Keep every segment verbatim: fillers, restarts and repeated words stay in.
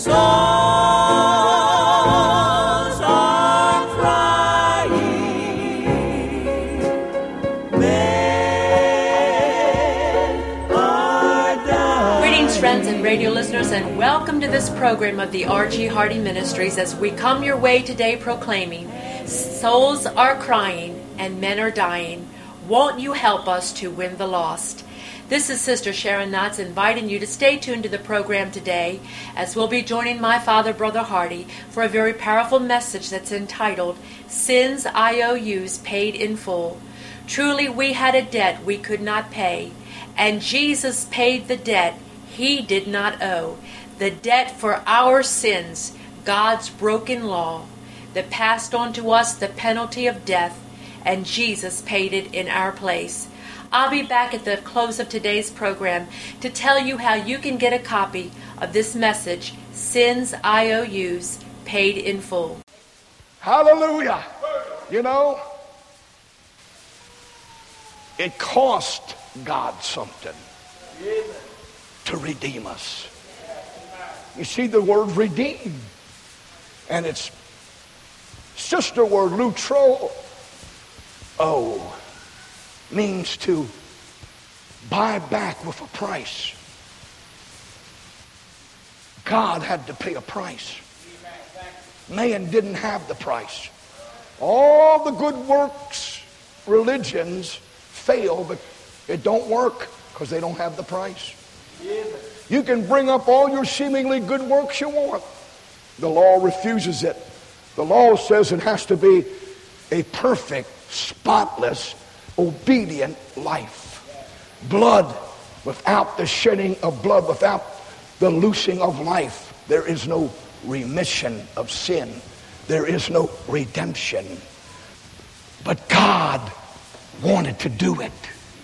souls are crying, men are dying. Greetings, friends and radio listeners, and welcome to this program of the R G Hardy Ministries as we come your way today proclaiming, souls are crying and men are dying. Won't you help us to win the lost? This is Sister Sharon Knotts inviting you to stay tuned to the program today as we'll be joining my father, Brother Hardy, for a very powerful message that's entitled, Sins I O Us Paid in Full. Truly we had a debt we could not pay, and Jesus paid the debt he did not owe. The debt for our sins, God's broken law, that passed on to us the penalty of death, and Jesus paid it in our place. I'll be back at the close of today's program to tell you how you can get a copy of this message, Sins I O Us Paid in Full. Hallelujah. You know, it cost God something to redeem us. You see the word redeem, and its sister word, lutro, oh, means to buy back with a price. God had to pay a price. Man didn't have the price. All the good works, religions fail, but it don't work because they don't have the price. You can bring up all your seemingly good works you want. The law refuses it. The law says it has to be a perfect, spotless, obedient life. Blood, without the shedding of blood, without the loosing of life, there is no remission of sin. There is no redemption. But God wanted to do it.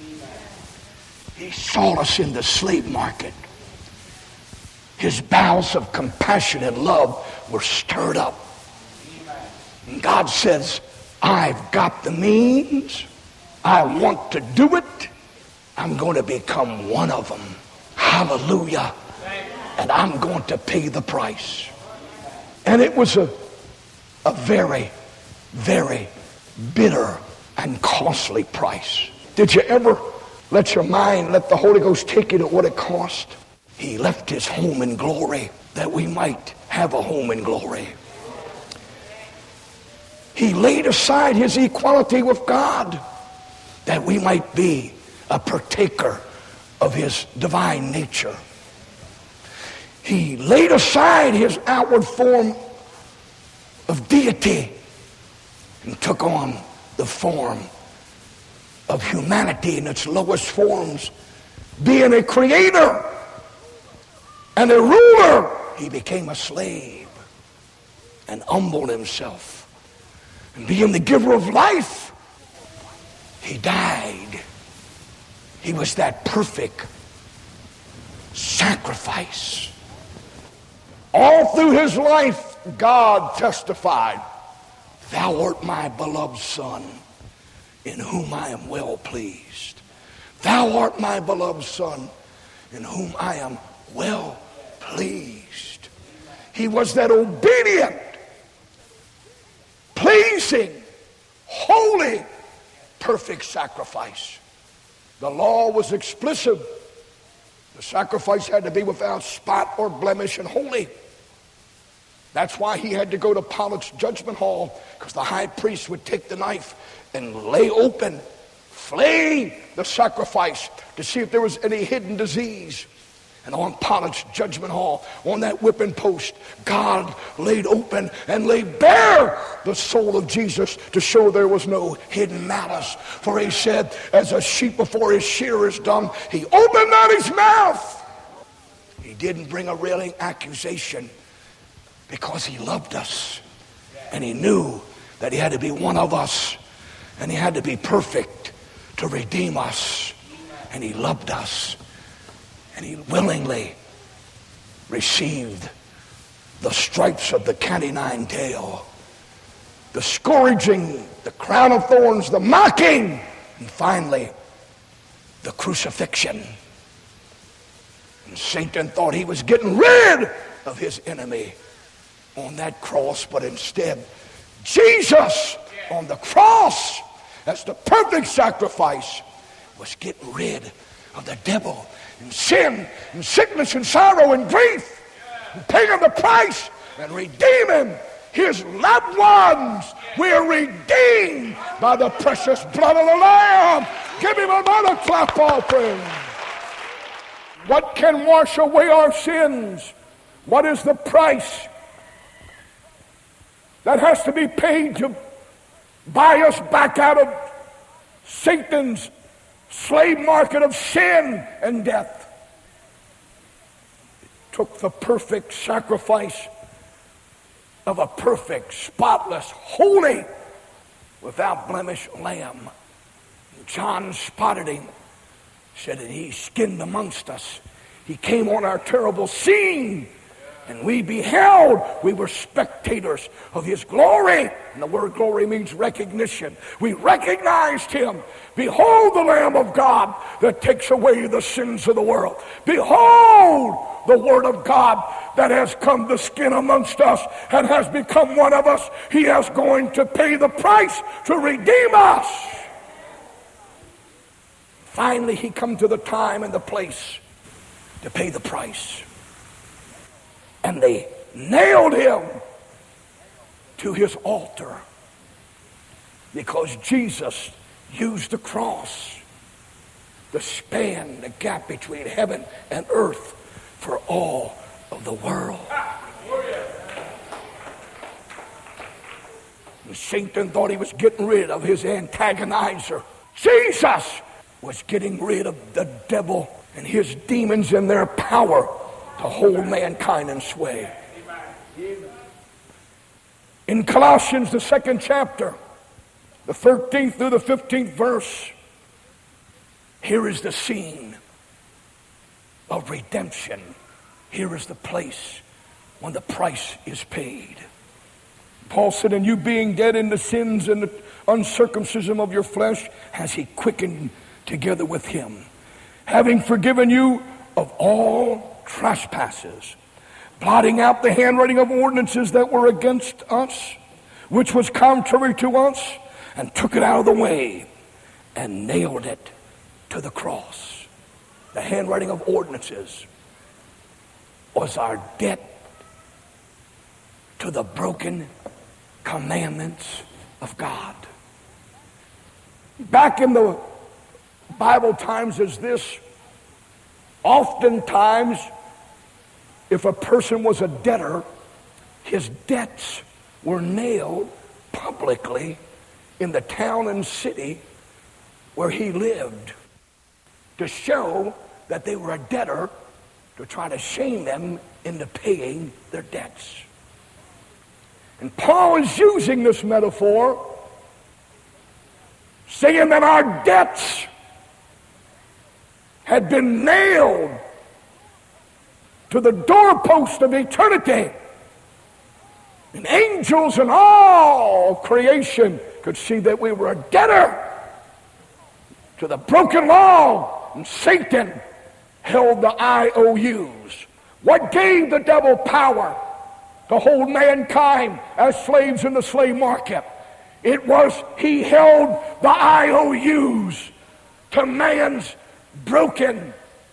He saw us in the slave market. His bowels of compassion and love were stirred up. And God says, I've got the means. I want to do it. I'm going to become one of them. Hallelujah. And I'm going to pay the price. And it was a, a very, very bitter and costly price. Did you ever let your mind, let the Holy Ghost take you to what it cost? He left his home in glory that we might have a home in glory. He laid aside his equality with God that we might be a partaker of his divine nature. He laid aside his outward form of deity and took on the form of humanity in its lowest forms. Being a creator and a ruler, he became a slave and humbled himself. And being the giver of life, he died. He was that perfect sacrifice. All through his life, God testified, Thou art my beloved Son, in whom I am well pleased. Thou art my beloved Son, in whom I am well pleased. He was that obedient, pleasing, holy, perfect sacrifice. The law was explicit. The sacrifice had to be without spot or blemish and holy. That's why he had to go to Pilate's judgment hall, because the high priest would take the knife and lay open, flay the sacrifice to see if there was any hidden disease. And on Pilate's judgment hall, on that whipping post, God laid open and laid bare the soul of Jesus to show there was no hidden malice. For he said, as a sheep before his shearer is dumb, he opened not his mouth. He didn't bring a railing accusation because he loved us. And he knew that he had to be one of us. And he had to be perfect to redeem us. And he loved us. And he willingly received the stripes of the canine tail, the scourging, the crown of thorns, the mocking, and finally, the crucifixion. And Satan thought he was getting rid of his enemy on that cross, but instead Jesus on the cross as the perfect sacrifice was getting rid of the devil and sin and sickness and sorrow and grief, and paying the price and redeeming his loved ones. We are redeemed by the precious blood of the Lamb. Give him another clap offering. What can wash away our sins? What is the price that has to be paid to buy us back out of Satan's slave market of sin and death? It took the perfect sacrifice of a perfect, spotless, holy, without blemish lamb. John spotted him, said that he skinned amongst us. He came on our terrible scene, and we beheld, we were spectators of his glory. And the word glory means recognition. We recognized him. Behold the Lamb of God that takes away the sins of the world. Behold the Word of God that has come to skin amongst us and has become one of us. He is going to pay the price to redeem us. Finally, he come to the time and the place to pay the price. And they nailed him to his altar because Jesus used the cross to span the gap between heaven and earth for all of the world. And Satan thought he was getting rid of his antagonizer. Jesus was getting rid of the devil and his demons and their power to hold mankind in sway. In Colossians, the second chapter, the thirteenth through the fifteenth verse, here is the scene of redemption. Here is the place when the price is paid. Paul said, and you being dead in the sins and the uncircumcision of your flesh, has he quickened together with him, having forgiven you of all trespasses, blotting out the handwriting of ordinances that were against us, which was contrary to us, and took it out of the way and nailed it to the cross. The handwriting of ordinances was our debt to the broken commandments of God. Back in the Bible times as this, oftentimes if a person was a debtor, his debts were nailed publicly in the town and city where he lived to show that they were a debtor, to try to shame them into paying their debts. And Paul is using this metaphor, saying that our debts had been nailed to the doorpost of eternity. And angels and all creation could see that we were a debtor to the broken law, and Satan held the I O Us. What gave the devil power to hold mankind as slaves in the slave market? It was he held the I O Us to man's broken,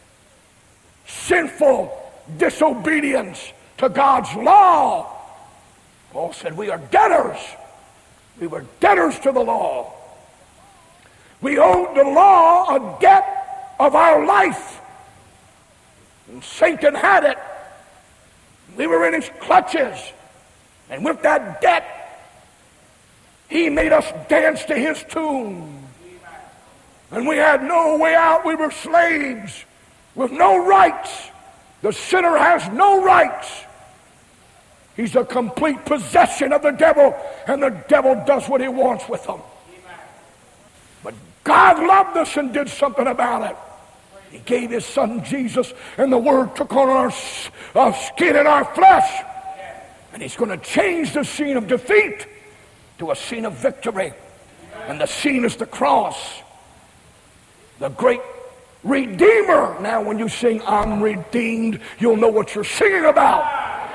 sinful disobedience to God's law. Paul said we are debtors. We were debtors to the law. We owed the law a debt of our life. And Satan had it. We were in his clutches. And with that debt, he made us dance to his tune. And we had no way out. We were slaves with no rights. The sinner has no rights. He's a complete possession of the devil, and the devil does what he wants with them. But God loved us and did something about it. He gave his son Jesus, and the word took on our uh, skin and our flesh. And he's going to change the scene of defeat to a scene of victory. And the scene is the cross. The great Redeemer. Now when you sing, I'm redeemed, you'll know what you're singing about.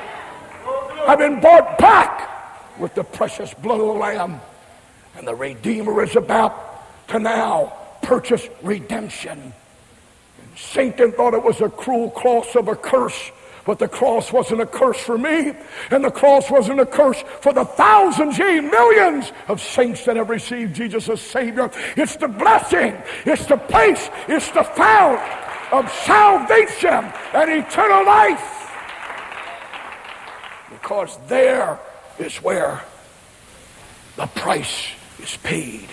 I've been bought back with the precious blood of the Lamb. And the Redeemer is about to now purchase redemption. And Satan thought it was a cruel cross of a curse. But the cross wasn't a curse for me, and the cross wasn't a curse for the thousands, yea, millions of saints that have received Jesus as Savior. It's the blessing, it's the place, it's the fount of salvation and eternal life. Because there is where the price is paid.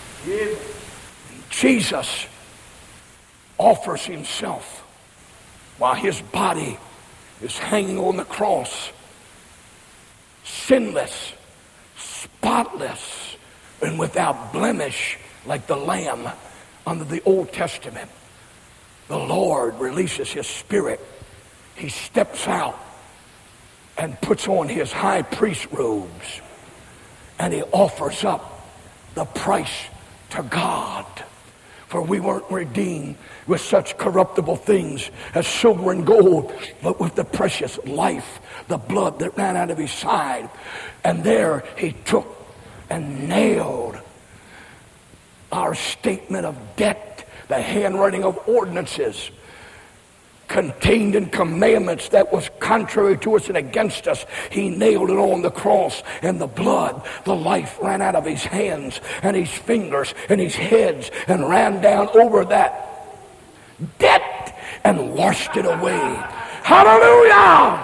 Jesus offers himself while his body is hanging on the cross, sinless, spotless, and without blemish, like the Lamb under the Old Testament. The Lord releases his Spirit. He steps out and puts on his high priest robes, and he offers up the price to God. For we weren't redeemed with such corruptible things as silver and gold, but with the precious life, the blood that ran out of his side. And there he took and nailed our statement of debt, the handwriting of ordinances contained in commandments that was contrary to us and against us. He nailed it on the cross, and the blood, the life ran out of his hands and his fingers and his heads and ran down over that debt and washed it away. Hallelujah!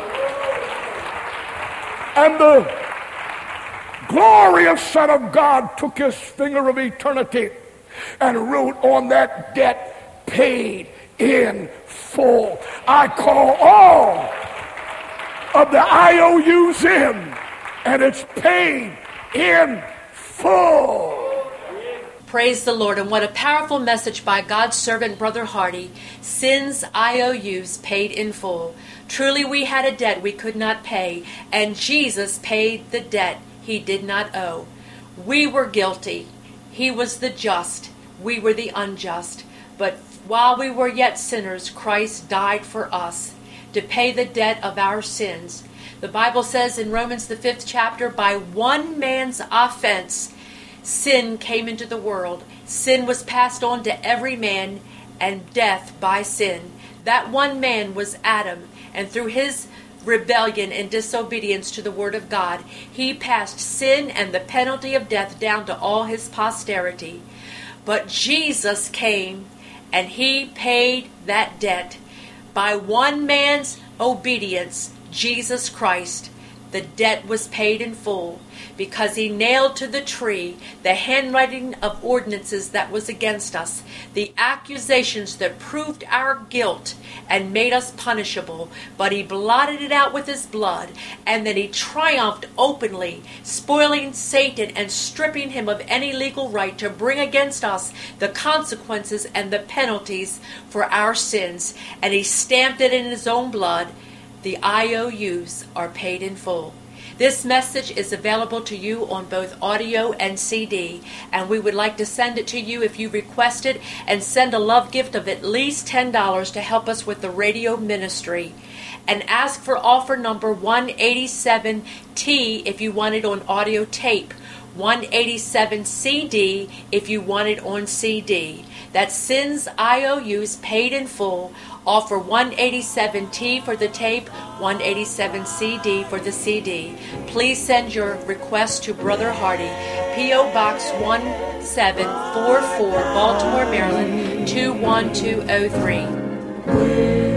And the glorious Son of God took his finger of eternity and wrote on that debt, paid in full. I call all of the I O Us in, and it's paid in full. Praise the Lord. And what a powerful message by God's servant, Brother Hardy. Sin's I O Us paid in full. Truly we had a debt we could not pay, and Jesus paid the debt he did not owe. We were guilty. He was the just. We were the unjust. But while we were yet sinners, Christ died for us to pay the debt of our sins. The Bible says in Romans the fifth chapter, by one man's offense, sin came into the world. Sin was passed on to every man, and death by sin. That one man was Adam, and through his rebellion and disobedience to the word of God, he passed sin and the penalty of death down to all his posterity. But Jesus came, and he paid that debt. By one man's obedience, Jesus Christ, the debt was paid in full, because he nailed to the tree the handwriting of ordinances that was against us, the accusations that proved our guilt and made us punishable. But he blotted it out with his blood, and then he triumphed openly, spoiling Satan and stripping him of any legal right to bring against us the consequences and the penalties for our sins. And he stamped it in his own blood. The I O Us are paid in full. This message is available to you on both audio and C D, and we would like to send it to you if you request it, and send a love gift of at least ten dollars to help us with the radio ministry. And ask for offer number one eighty-seven T if you want it on audio tape, one eighty-seven C D if you want it on C D. That's Sin's I O Us paid in full. Offer one eighty-seven T for the tape, one eighty-seven C D for the C D. Please send your request to Brother Hardy, P O Box one seven four four, Baltimore, Maryland two one two oh three.